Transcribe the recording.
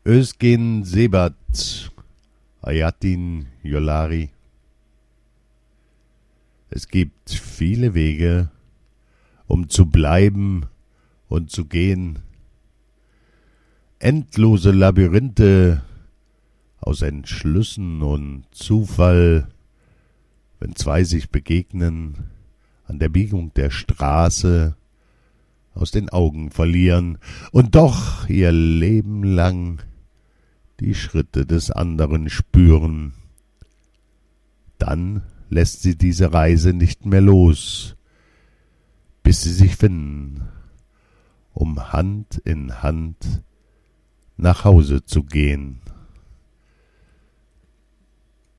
Özgen Sebat, Ayatin Yolari. Es gibt viele Wege, um zu bleiben und zu gehen. Endlose Labyrinthe aus Entschlüssen und Zufall, wenn zwei sich begegnen, an der Biegung der Straße aus den Augen verlieren und doch ihr Leben lang die Schritte des anderen spüren. Dann lässt sie diese Reise nicht mehr los, bis sie sich finden, um Hand in Hand nach Hause zu gehen.